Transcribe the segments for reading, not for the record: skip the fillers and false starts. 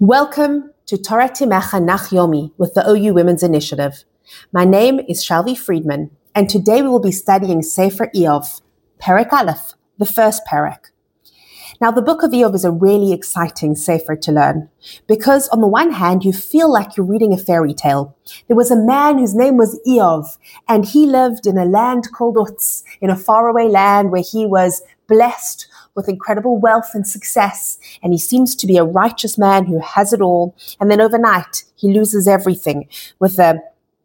Welcome to Torah Timecha Nach Yomi with the OU Women's Initiative. My name is Shalvi Friedman, and today we will be studying Sefer Iyov, Perek Aleph, the first Perek. Now, the book of Iyov is a really exciting Sefer to learn, because on the one hand, you feel like you're reading a fairy tale. There was a man whose name was Iyov, and he lived in a land called Utz, in a faraway land where he was blessed with incredible wealth and success, and he seems to be a righteous man who has it all, and then overnight he loses everything with the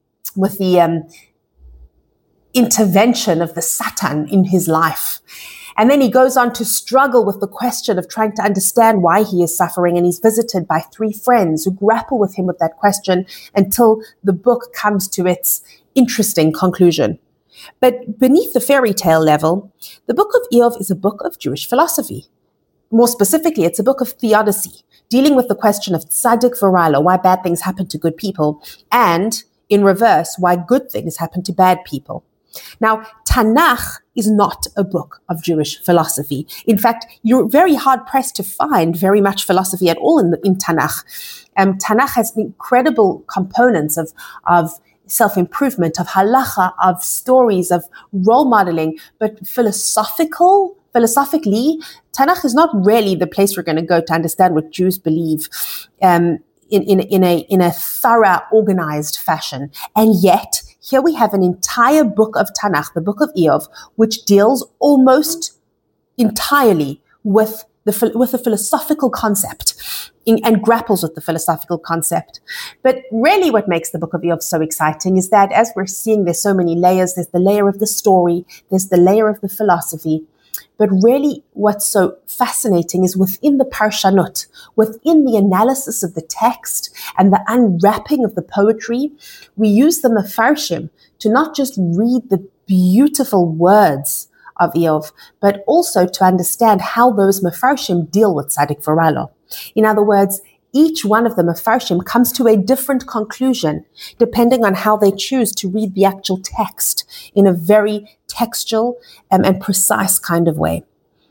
intervention of the Satan in his life. And then he goes on to struggle with the question of trying to understand why he is suffering, and he's visited by three friends who grapple with him with that question until the book comes to its interesting conclusion. But beneath the fairy tale level, the book of Iyov is a book of Jewish philosophy. More specifically, it's a book of theodicy, dealing with the question of tzaddik v'ra'lo, why bad things happen to good people, and in reverse, why good things happen to bad people. Now, Tanakh is not a book of Jewish philosophy. In fact, you're very hard-pressed to find very much philosophy at all in Tanakh. Tanakh has incredible components of self-improvement, of halacha, of stories, of role modeling, but philosophically, Tanakh is not really the place we're going to go to understand what Jews believe in a thorough, organized fashion. And yet, here we have an entire book of Tanakh, the book of Iyov, which deals almost entirely with the philosophical concept and grapples with the philosophical concept. But really what makes the book of Iyov so exciting is that, as we're seeing, there's so many layers. There's the layer of the story, there's the layer of the philosophy. But really what's so fascinating is within the parshanut, within the analysis of the text and the unwrapping of the poetry, we use the mefarshim to not just read the beautiful words of Iyov, but also to understand how those mefarshim deal with tzaddik v'ra'lo. In other words, each one of the mefarshim comes to a different conclusion, depending on how they choose to read the actual text in a very textual and precise kind of way.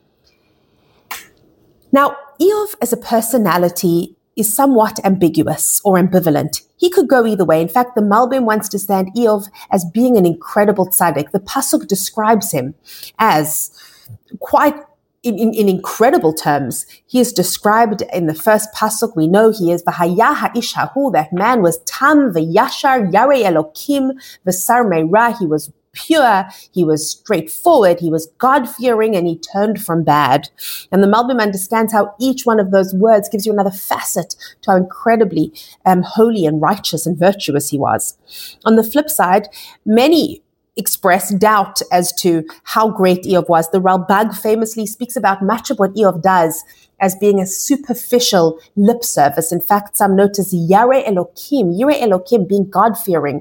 Now, Iyov as a personality is somewhat ambiguous or ambivalent. He could go either way. In fact, the Malbim wants to stand Iyov as being an incredible tzaddik. The pasuk describes him as quite in incredible terms. He is described in the first pasuk. We know he is v'haya ha'ish hahu, that man was tam v'yashar yarei elokim v'sar meira. He was pure, he was straightforward, he was God-fearing, and he turned from bad. And the Malbim understands how each one of those words gives you another facet to how incredibly holy and righteous and virtuous he was. On the flip side, many express doubt as to how great Iyov was. The Ralbag famously speaks about much of what Iyov does as being a superficial lip service. In fact, some notice Yarei Elokim, being God-fearing,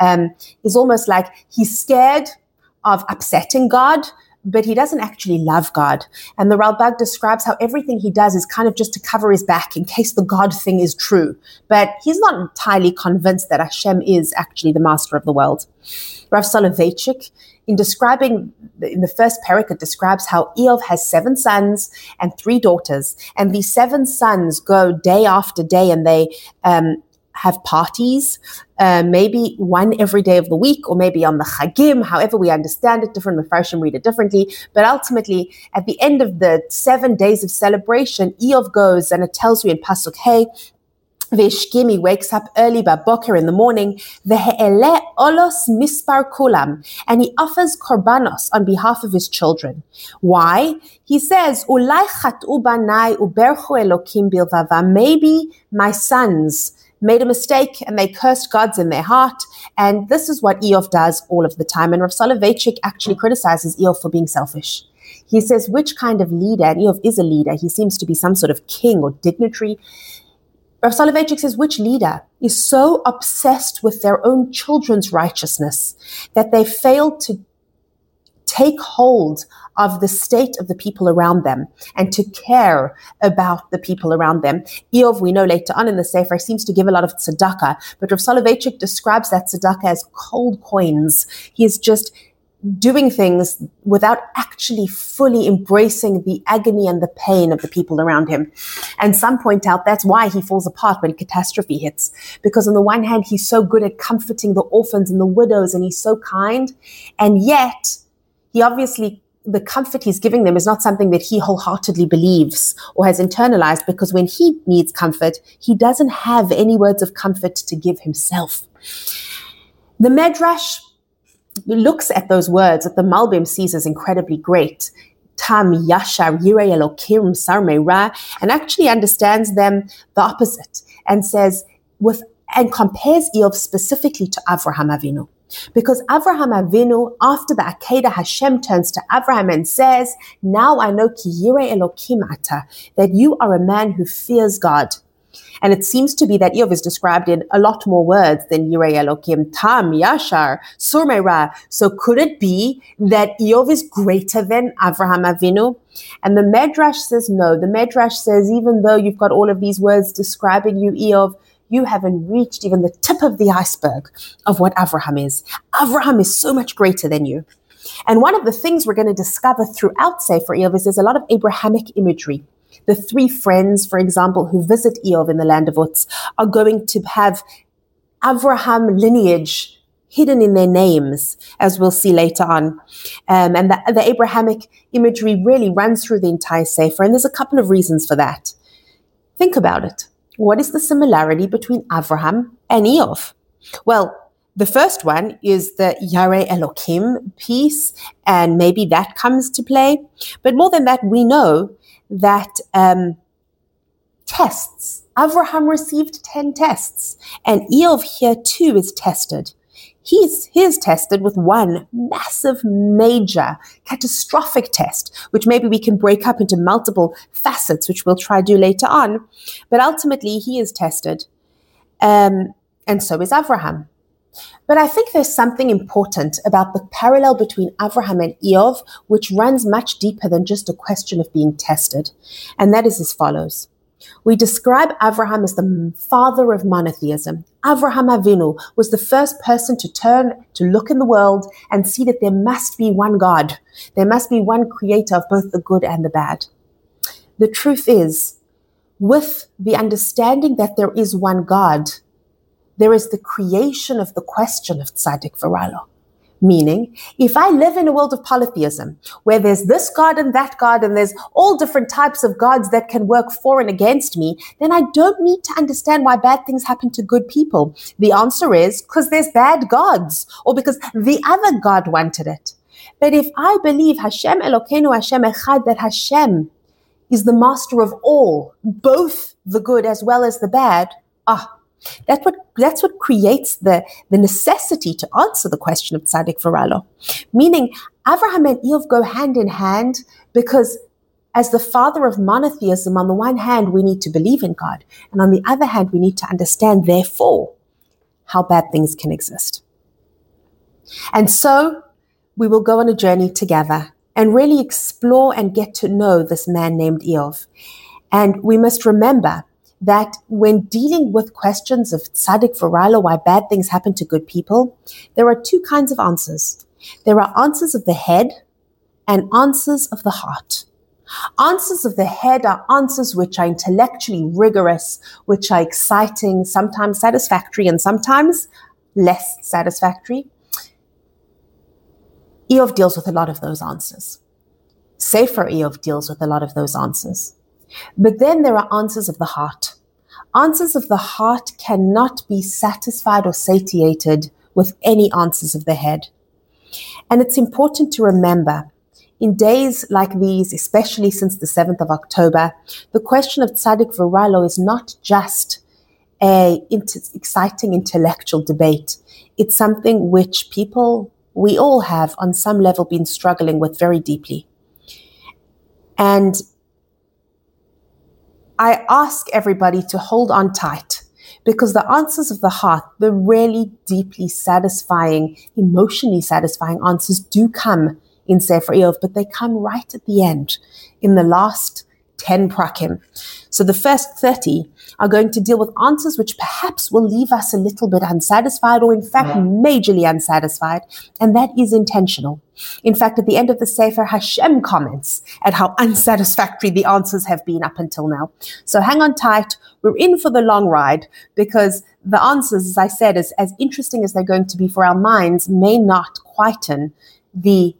is almost like he's scared of upsetting God, but he doesn't actually love God. And the Ralbag describes how everything he does is kind of just to cover his back in case the God thing is true. But he's not entirely convinced that Hashem is actually the master of the world. Rav Soloveitchik, in describing, in the first perek, it describes how Iyov has 7 sons and 3 daughters. And these 7 sons go day after day and they have parties, maybe one every day of the week, or maybe on the Chagim, however we understand it. Different mefarshim read it differently. But ultimately, at the end of the 7 days of celebration, Iyov goes, and it tells you in Pasuk Hey, Veshkimi wakes up early by Boker in the morning, Ve'ele olos mispar kulam, and he offers korbanos on behalf of his children. Why? He says, Ulai chatu banai uberchu elokim bilvava. Maybe my sons made a mistake and they cursed gods in their heart. And this is what Iyov does all of the time. And Rav Soloveitchik actually criticizes Iyov for being selfish. He says, which kind of leader, and Iyov is a leader, he seems to be some sort of king or dignitary. Rav Soloveitchik says, which leader is so obsessed with their own children's righteousness that they fail to take hold of the state of the people around them and to care about the people around them? Iyov, we know later on in the Sefer, seems to give a lot of tzedakah, but Rav Soloveitchik describes that tzedakah as cold coins. He is just doing things without actually fully embracing the agony and the pain of the people around him. And some point out that's why he falls apart when catastrophe hits. Because on the one hand, he's so good at comforting the orphans and the widows, and he's so kind. And yet, he obviously, the comfort he's giving them is not something that he wholeheartedly believes or has internalized, because when he needs comfort, he doesn't have any words of comfort to give himself. The Medrash looks at those words that the Malbim sees as incredibly great, Tam Yashar Yirei Elokim Sarmei Ra, and actually understands them the opposite and says and compares Eov specifically to Avraham Avinu. Because Avraham Avinu, after the Akedah, Hashem turns to Avraham and says, now I know ki Yirei Elokim ata, that you are a man who fears God. And it seems to be that Eov is described in a lot more words than Yirei Elokim, Tam, Yashar, Surmei Ra. So could it be that Eov is greater than Avraham Avinu? And the Medrash says no. The Medrash says, even though you've got all of these words describing you, Eov, you haven't reached even the tip of the iceberg of what Avraham is. Avraham is so much greater than you. And one of the things we're going to discover throughout Sefer Eov is there's a lot of Abrahamic imagery. The three friends, for example, who visit Eov in the land of Uz are going to have Avraham lineage hidden in their names, as we'll see later on. And the Abrahamic imagery really runs through the entire Sefer, and there's a couple of reasons for that. Think about it. What is the similarity between Avraham and Eov? Well, the first one is the Yarei Elokim piece, and maybe that comes to play. But more than that, we know that tests. Avraham received 10 tests, and Eov here too is tested. He is tested with one massive, major, catastrophic test, which maybe we can break up into multiple facets, which we'll try to do later on. But ultimately, he is tested, and so is Avraham. But I think there's something important about the parallel between Avraham and Eov, which runs much deeper than just a question of being tested. And that is as follows. We describe Avraham as the father of monotheism. Avraham Avinu was the first person to turn to look in the world and see that there must be one God. There must be one creator of both the good and the bad. The truth is, with the understanding that there is one God, there is the creation of the question of tzaddik v'ralo. Meaning, if I live in a world of polytheism, where there's this God and that God, and there's all different types of gods that can work for and against me, then I don't need to understand why bad things happen to good people. The answer is because there's bad gods, or because the other God wanted it. But if I believe Hashem Elokeinu Hashem Echad, that Hashem is the master of all, both the good as well as the bad, that's what creates the necessity to answer the question of tzaddik v'ralo. Meaning, Avraham and Eov go hand in hand because as the father of monotheism, on the one hand, we need to believe in God. And on the other hand, we need to understand, therefore, how bad things can exist. And so we will go on a journey together and really explore and get to know this man named Eov. And we must remember that when dealing with questions of tzaddik v'ralo, why bad things happen to good people, there are two kinds of answers. There are answers of the head and answers of the heart. Answers of the head are answers which are intellectually rigorous, which are exciting, sometimes satisfactory, and sometimes less satisfactory. Eov deals with a lot of those answers. Sefer Eov deals with a lot of those answers. But then there are answers of the heart. Answers of the heart cannot be satisfied or satiated with any answers of the head. And it's important to remember, in days like these, especially since the 7th of October, the question of tzaddik v'ralo is not just an exciting intellectual debate. It's something which we all have on some level been struggling with very deeply. And I ask everybody to hold on tight, because the answers of the heart, the really deeply satisfying, emotionally satisfying answers do come in Sefer Eov, but they come right at the end, in the last 10 prakim. So the first 30 are going to deal with answers which perhaps will leave us a little bit unsatisfied, or in fact majorly unsatisfied, and that is intentional. In fact, at the end of the Sefer, Hashem comments at how unsatisfactory the answers have been up until now. So hang on tight, we're in for the long ride, because the answers, as I said, as interesting as they're going to be for our minds, may not quieten the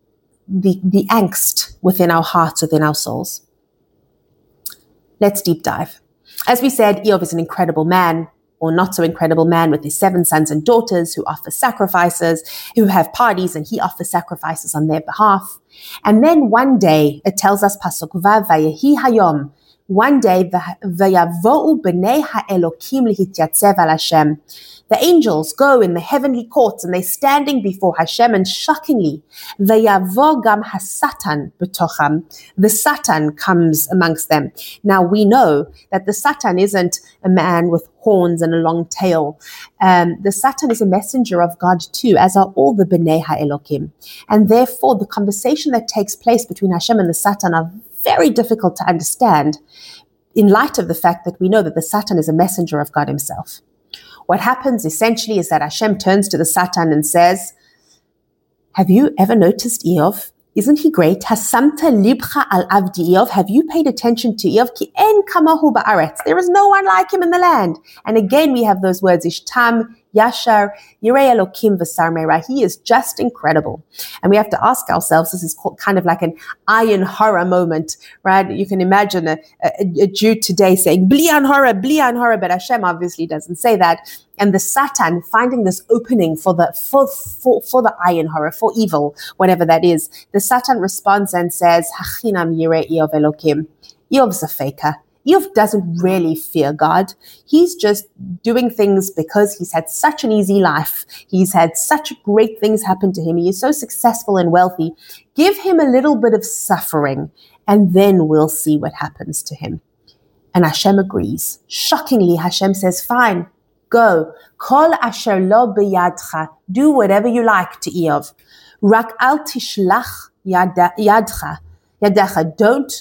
angst within our hearts, within our souls. Let's deep dive. As we said, Eov is an incredible man, or not so incredible man, with his 7 sons and daughters who offer sacrifices, who have parties, and he offers sacrifices on their behalf. And then one day, it tells us, Pasuk Vav, Vayehi Hayom, one day, Vayavo'u b'nei ha'elokim lihityatzev al Hashem. The angels go in the heavenly courts and they're standing before Hashem, and shockingly, Vayavo gam hasatan b'tocham. The Satan comes amongst them. Now we know that the Satan isn't a man with horns and a long tail. The Satan is a messenger of God too, as are all the b'nei ha'elokim. And therefore, the conversation that takes place between Hashem and the Satan are very difficult to understand in light of the fact that we know that the Satan is a messenger of God himself. What happens essentially is that Hashem turns to the Satan and says, have you ever noticed Eov? Isn't he great? Hasamta libcha al avdi Eov. Have you paid attention to Eov? Ki en kamahu ba'aretz. There is no one like him in the land. And again, we have those words, Ishtam, Yashar, Yirei Elokim v'sar meira. He is just incredible. And we have to ask ourselves, this is kind of like an ayin hara moment, right? You can imagine a Jew today saying, blian hara, but Hashem obviously doesn't say that. And the Satan finding this opening for the ayin hara, for evil, whatever that is. The Satan responds and says, Hachinam Yirei Eov Elokim. Eov's a faker. Eov doesn't really fear God. He's just doing things because he's had such an easy life. He's had such great things happen to him. He is so successful and wealthy. Give him a little bit of suffering, and then we'll see what happens to him. And Hashem agrees. Shockingly, Hashem says, fine, go. Kol asher lo biyadcha. Do whatever you like to Eov. Rak al tishlach yadcha. Don't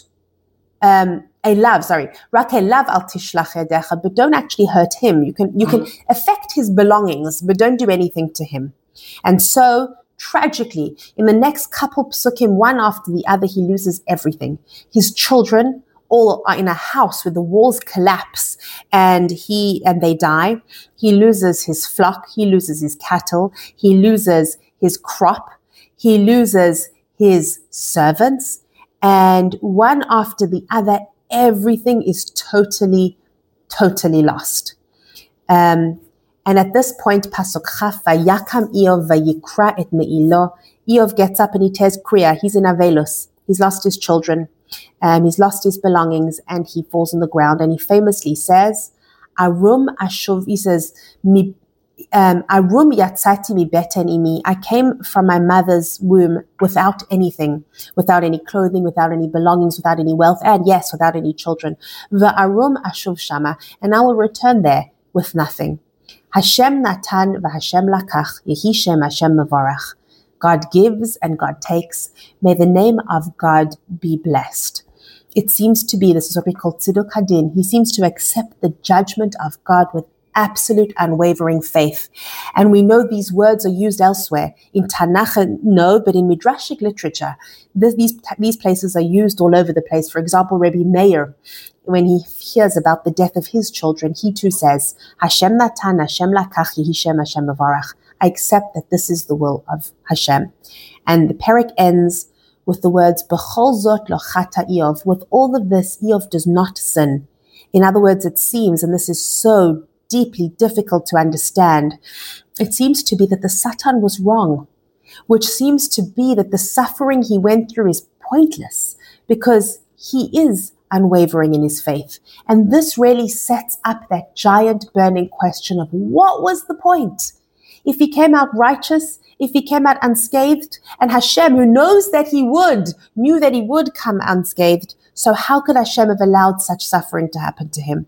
Rak elav al tishlach yadecha, but don't actually hurt him. You can affect his belongings, but don't do anything to him. And so, tragically, in the next couple psukim, one after the other, he loses everything. His children all are in a house where the walls collapse and they die. He loses his flock, he loses his cattle, he loses his crop, he loses his servants, and one after the other, everything is totally lost. And at this point, Pasuk Chaf, Vayakam Eov vayikra et me'ilo. Eov gets up and he tears kriya. He's in Avelus. He's lost his children. He's lost his belongings, and he falls on the ground. And he famously says, Arum ashuv, he says, Arum yatzati mi beten imi. I came from my mother's womb without anything, without any clothing, without any belongings, without any wealth, and yes, without any children. Va'arum ashuv shama, and I will return there with nothing. Hashem natan v'Hashem lakach, yehi shem Hashem mevarach. God gives and God takes. May the name of God be blessed. It seems to be, this is what we call tziduk hadin. He seems to accept the judgment of God with absolute unwavering faith. And we know these words are used elsewhere. In Tanakh, no, but in Midrashic literature, these places are used all over the place. For example, Rabbi Meir, when he hears about the death of his children, he too says, Hashem natan, Hashem lakach, yehi shem Hashem mevarach. I accept that this is the will of Hashem. And the parak ends with the words, B'chol zot lo chata Eov. With all of this, Eov does not sin. In other words, it seems, and this is so deeply difficult to understand, it seems to be that the Satan was wrong, which seems to be that the suffering he went through is pointless because he is unwavering in his faith. And this really sets up that giant burning question of what was the point? If he came out righteous, if he came out unscathed, and Hashem, who knows that he would, knew that he would come unscathed, so how could Hashem have allowed such suffering to happen to him?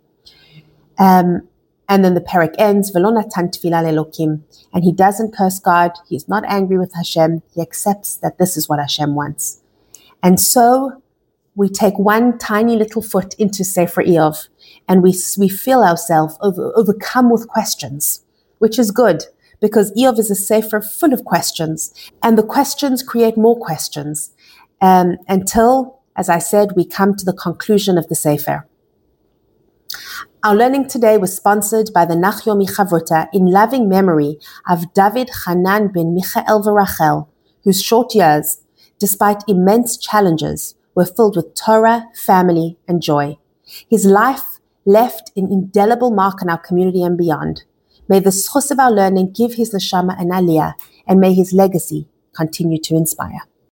And then the parak ends, V'lo natan tefila le'elokim, and he doesn't curse God, he's not angry with Hashem, he accepts that this is what Hashem wants. And so we take one tiny little foot into Sefer Eov, and we feel ourselves overcome with questions, which is good, because Eov is a Sefer full of questions, and the questions create more questions, until, as I said, we come to the conclusion of the Sefer. Our learning today was sponsored by the Nach Yomi Chavruta in loving memory of David Hanan ben Michael Verachel, whose short years, despite immense challenges, were filled with Torah, family, and joy. His life left an indelible mark on our community and beyond. May the schus of our learning give his neshama an aliyah, and may his legacy continue to inspire.